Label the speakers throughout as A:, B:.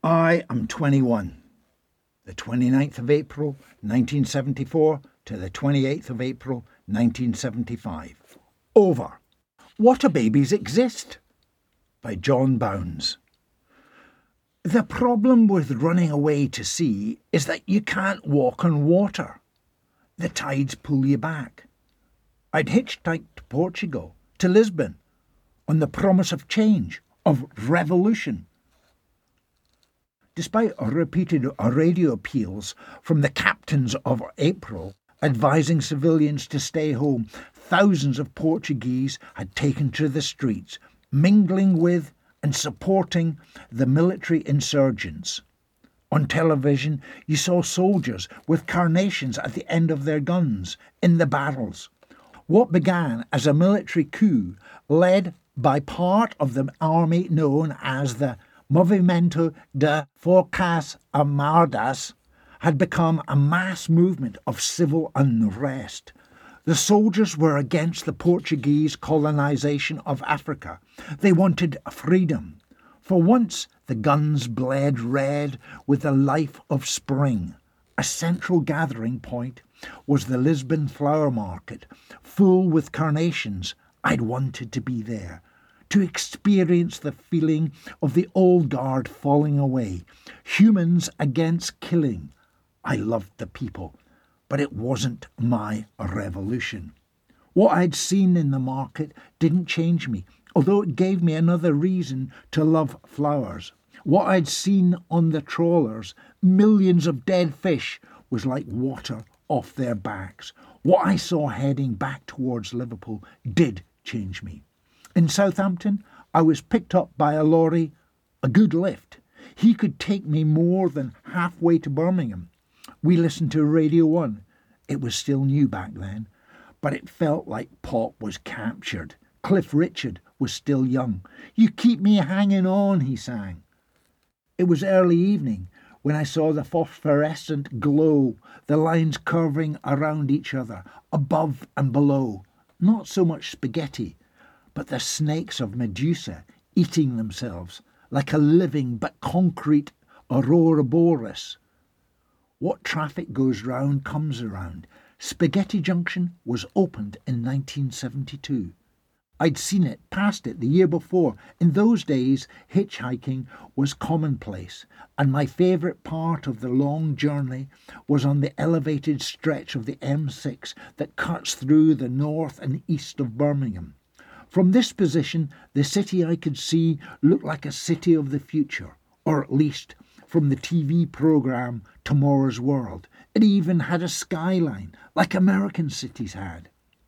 A: I am 21. The 29th of April, 1974 to the 28th of April, 1975. Over. Water Babies Exist by John Bounds. The problem with running away to sea is that you can't walk on water. The tides pull you back. I'd hitchhiked to Portugal, to Lisbon, on the promise of change, of revolution. Despite repeated radio appeals from the captains of April advising civilians to stay home, thousands of Portuguese had taken to the streets, mingling with and supporting the military insurgents. On television, you saw soldiers with carnations at the end of their guns in the battles. What began as a military coup led by part of the army known as the Movimento de Forças Armadas had become a mass movement of civil unrest. The soldiers were against the Portuguese colonisation of Africa. They wanted freedom. For once, the guns bled red with the life of spring. A central gathering point was the Lisbon flower market, full with carnations. I'd wanted to be there, to experience the feeling of the old guard falling away, humans against killing. I loved the people, but it wasn't my revolution. What I'd seen in the market didn't change me, although it gave me another reason to love flowers. What I'd seen on the trawlers, millions of dead fish, was like water off their backs. What I saw heading back towards Liverpool did change me. In Southampton, I was picked up by a lorry, a good lift. He could take me more than halfway to Birmingham. We listened to Radio 1. It was still new back then, but it felt like pop was captured. Cliff Richard was still young. "You keep me hanging on," he sang. It was early evening when I saw the phosphorescent glow, the lines curving around each other, above and below. Not so much spaghetti, but the snakes of Medusa eating themselves like a living but concrete Ouroboros. What traffic goes round comes around. Spaghetti Junction was opened in 1972. I'd seen it, passed it the year before. In those days, hitchhiking was commonplace, and my favourite part of the long journey was on the elevated stretch of the M6 that cuts through the north and east of Birmingham. From this position, the city I could see looked like a city of the future, or at least from the TV programme Tomorrow's World. It even had a skyline, like American cities had.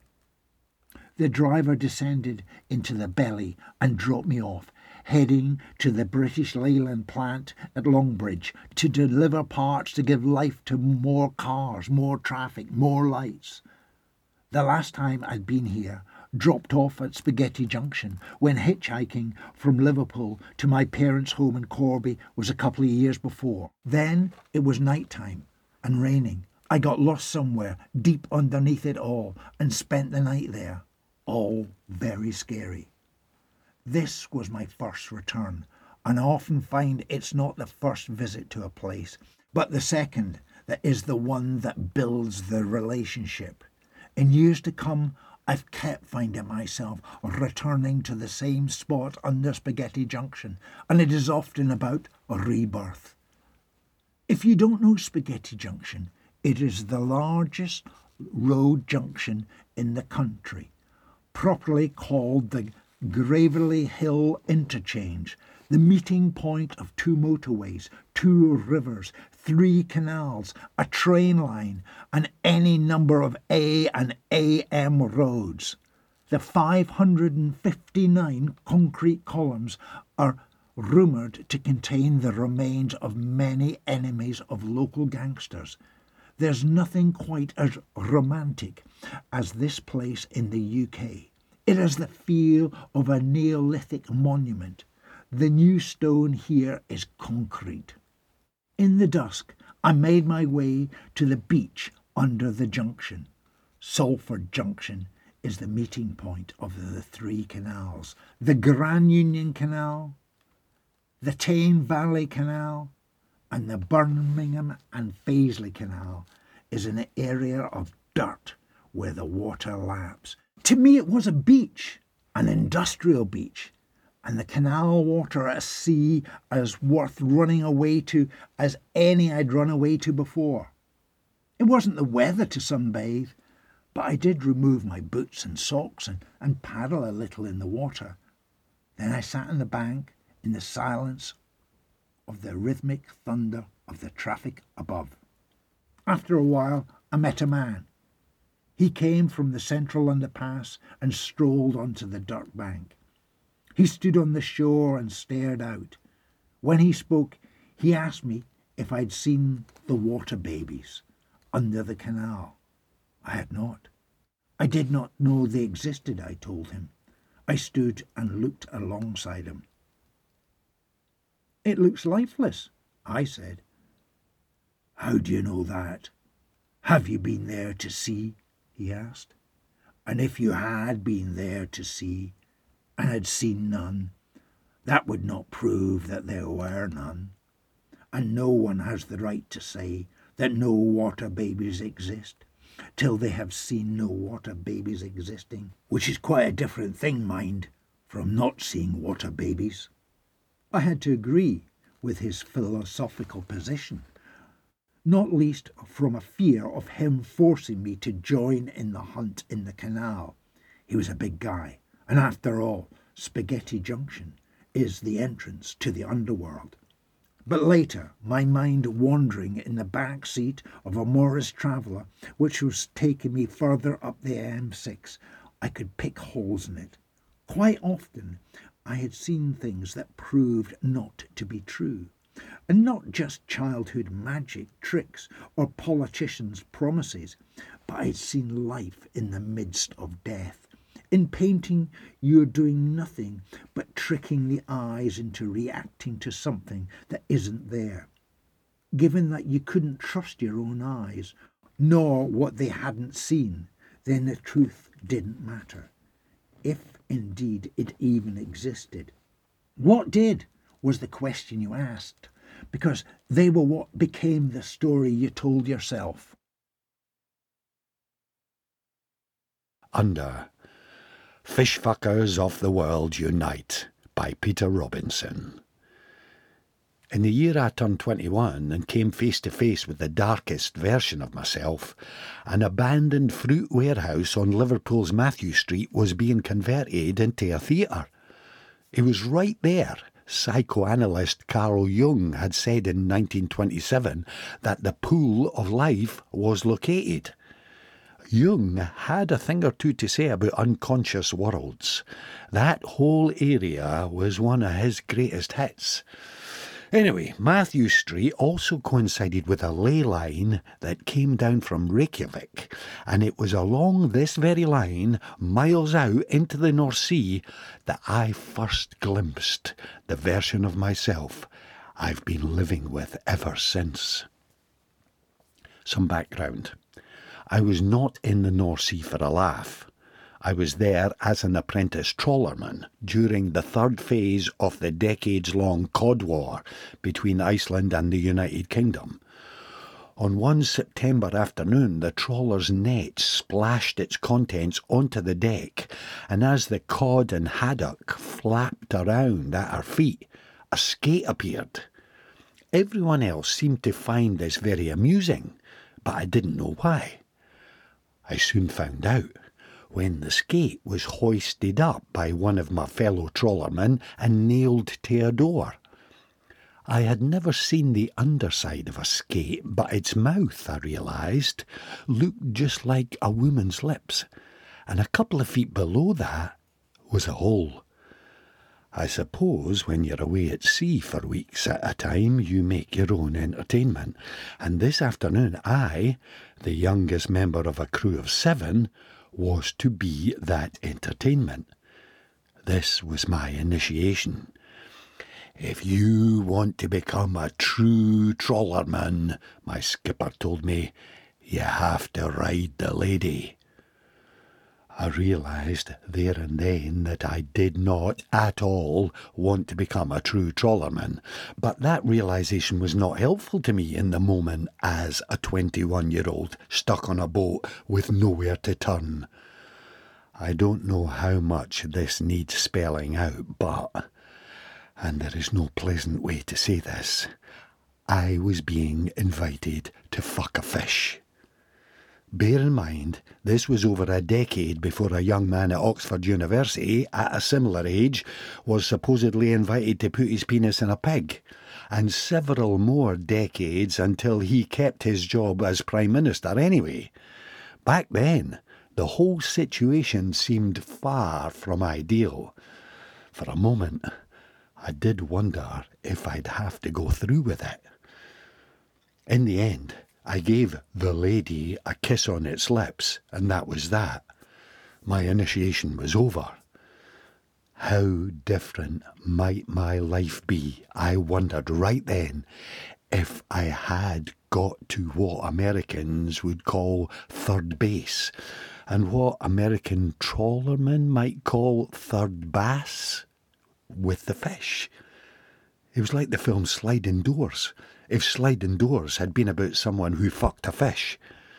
A: The driver descended into the belly and dropped me off, heading to the British Leyland plant at Longbridge to deliver parts to give life to more cars, more traffic, more lights. The last time I'd been here, dropped off at Spaghetti Junction when hitchhiking from Liverpool to my parents' home in Corby was a couple of years before. Then it was night time and raining. I got lost somewhere deep underneath it all and spent the night there. All very scary. This was my first return, and I often find it's not the first visit to a place, but the second that is the one that builds the relationship. In years to come, I've kept finding myself returning to the same spot under Spaghetti Junction, and it is often about a rebirth. If you don't know Spaghetti Junction, it is the largest road junction in the country, properly called the Gravelly Hill Interchange, the meeting point of two motorways, two rivers, three canals, a train line, and any number of A and AM roads. The 559 concrete columns are rumoured to contain the remains of many enemies of local gangsters. There's nothing quite as romantic as this place in the UK. It has the feel of a Neolithic monument. The new stone here is concrete. In the dusk, I made my way to the beach under the junction. Salford Junction is the meeting point of the three canals. The Grand Union Canal, the Tame Valley Canal and the Birmingham and Paisley Canal is an area of dirt where the water laps. To me it was a beach, an industrial beach, and the canal water at sea as worth running away to as any I'd run away to before. It wasn't the weather to sunbathe, but I did remove my boots and socks and paddle a little in the water. Then I sat on the bank in the silence of the rhythmic thunder of the traffic above. After a while, I met a man. He came from the central underpass and strolled onto the dirt bank. He stood on the shore and stared out. When he spoke, he asked me if I'd seen the water babies under the canal. I had not. I did not know they existed, I told him. I stood and looked alongside him. It looks lifeless, I said. How do you know that? Have you been there to see? He asked. And if you had been there to see, and had seen none, that would not prove that there were none. And no one has the right to say that no water babies exist, till they have seen no water babies existing, which is quite a different thing, mind, from not seeing water babies. I had to agree with his philosophical position, not least from a fear of him forcing me to join in the hunt in the canal. He was a big guy, and after all, Spaghetti Junction is the entrance to the underworld. But later, my mind wandering in the back seat of a Morris Traveller, which was taking me further up the M6, I could pick holes in it. Quite often, I had seen things that proved not to be true, and not just childhood magic tricks or politicians' promises, but I had seen life in the midst of death. In painting, you're doing nothing but tricking the eyes into reacting to something that isn't there. Given that you couldn't trust your own eyes, nor what they hadn't seen, then the truth didn't matter, if indeed it even existed. What did was the question you asked, because they were what became the story you told yourself.
B: Under Fishfuckers of the World Unite by Peter Robinson. In the year I turned 21 and came face to face with the darkest version of myself, an abandoned fruit warehouse on Liverpool's Matthew Street was being converted into a theatre. It was right there. Psychoanalyst Carl Jung had said in 1927 that the pool of life was located. Jung had a thing or two to say about unconscious worlds. That whole area was one of his greatest hits. Anyway, Matthew Street also coincided with a ley line that came down from Reykjavik, and it was along this very line, miles out into the North Sea, that I first glimpsed the version of myself I've been living with ever since. Some background. I was not in the North Sea for a laugh. I was there as an apprentice trawlerman during the third phase of the decades-long Cod War between Iceland and the United Kingdom. On one September afternoon, the trawler's net splashed its contents onto the deck, and as the cod and haddock flapped around at our feet, a skate appeared. Everyone else seemed to find this very amusing, but I didn't know why. I soon found out when the skate was hoisted up by one of my fellow trawlermen and nailed to a door. I had never seen the underside of a skate, but its mouth, I realised, looked just like a woman's lips, and a couple of feet below that was a hole. I suppose when you're away at sea for weeks at a time, you make your own entertainment, and this afternoon I, the youngest member of a crew of 7, was to be that entertainment. This was my initiation. If you want to become a true trawlerman, my skipper told me, you have to ride the lady. I realised there and then that I did not at all want to become a true trawlerman, but that realisation was not helpful to me in the moment as a 21-year-old stuck on a boat with nowhere to turn. I don't know how much this needs spelling out, but, and there is no pleasant way to say this, I was being invited to fuck a fish. Bear in mind, this was over a decade before a young man at Oxford University, at a similar age, was supposedly invited to put his penis in a pig, and several more decades until he kept his job as Prime Minister anyway. Back then, the whole situation seemed far from ideal. For a moment, I did wonder if I'd have to go through with it. In the end, I gave the lady a kiss on its lips, and that was that. My initiation was over. How different might my life be, I wondered right then, if I had got to what Americans would call third base, and what American trawlermen might call third bass, with the fish. It was like the film Sliding Doors, if Sliding Doors had been about someone who fucked a fish.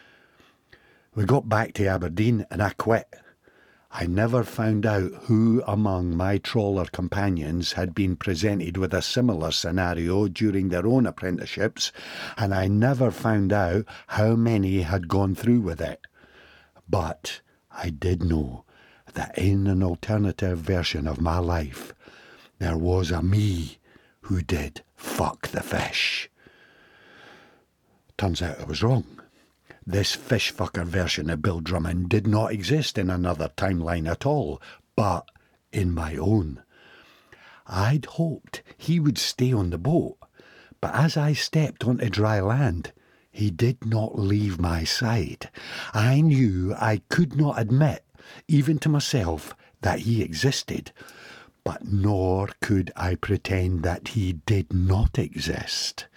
B: We got back to Aberdeen and I quit. I never found out who among my trawler companions had been presented with a similar scenario during their own apprenticeships, and I never found out how many had gone through with it. But I did know that in an alternative version of my life, there was a me who did fuck the fish. Turns out I was wrong. This fish fucker version of Bill Drummond did not exist in another timeline at all, but in my own. I'd hoped he would stay on the boat, but as I stepped onto dry land, he did not leave my side. I knew I could not admit, even to myself, that he existed, but nor could I pretend that he did not exist.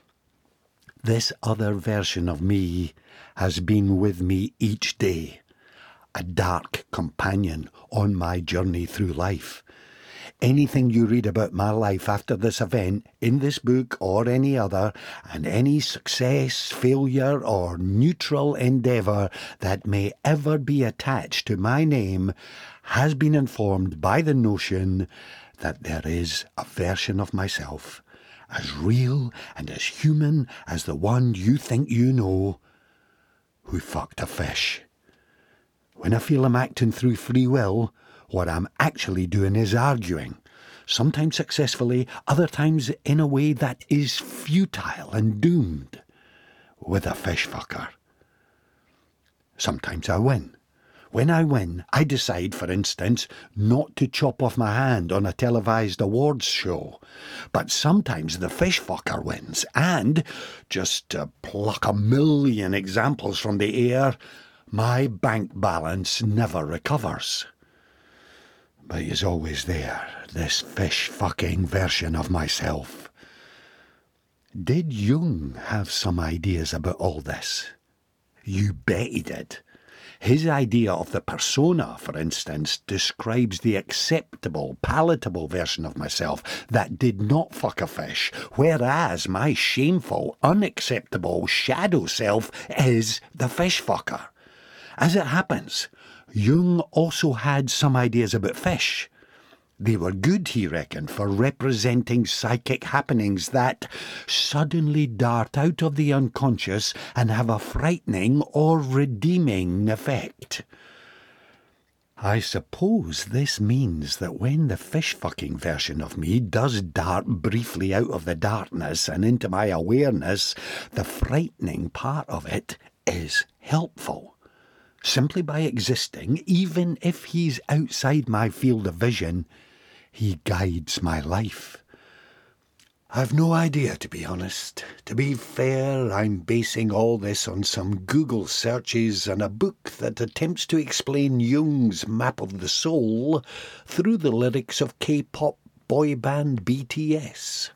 B: This other version of me has been with me each day, a dark companion on my journey through life. Anything you read about my life after this event, in this book or any other, and any success, failure, or neutral endeavour that may ever be attached to my name, has been informed by the notion that there is a version of myself, as real and as human as the one you think you know, who fucked a fish. When I feel I'm acting through free will, what I'm actually doing is arguing, sometimes successfully, other times in a way that is futile and doomed, with a fish fucker. Sometimes I win. When I win, I decide, for instance, not to chop off my hand on a televised awards show. But sometimes the fish fucker wins, and, just to pluck a million examples from the air, my bank balance never recovers. But he's always there, this fish fucking version of myself. Did Jung have some ideas about all this? You bet he did. His idea of the persona, for instance, describes the acceptable, palatable version of myself that did not fuck a fish, whereas my shameful, unacceptable shadow self is the fish fucker. As it happens, Jung also had some ideas about fish. They were good, he reckoned, for representing psychic happenings that suddenly dart out of the unconscious and have a frightening or redeeming effect. I suppose this means that when the fish-fucking version of me does dart briefly out of the darkness and into my awareness, the frightening part of it is helpful. Simply by existing, even if he's outside my field of vision, he guides my life. I've no idea, to be honest. To be fair, I'm basing all this on some Google searches and a book that attempts to explain Jung's map of the soul through the lyrics of K-pop boy band BTS.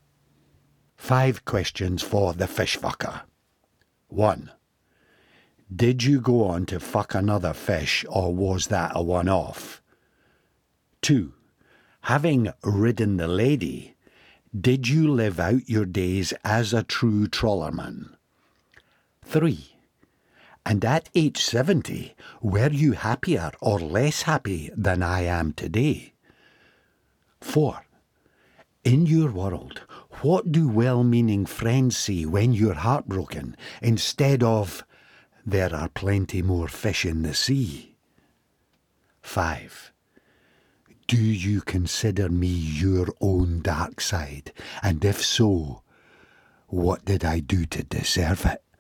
B: 5 questions for the fish fucker. 1. Did you go on to fuck another fish, or was that a one-off? 2. Having ridden the lady, did you live out your days as a true trawlerman? 3. And at age 70, were you happier or less happy than I am today? 4. In your world, what do well-meaning friends say when you're heartbroken instead of, there are plenty more fish in the sea? 5. Do you consider me your own dark side? And if so, what did I do to deserve it?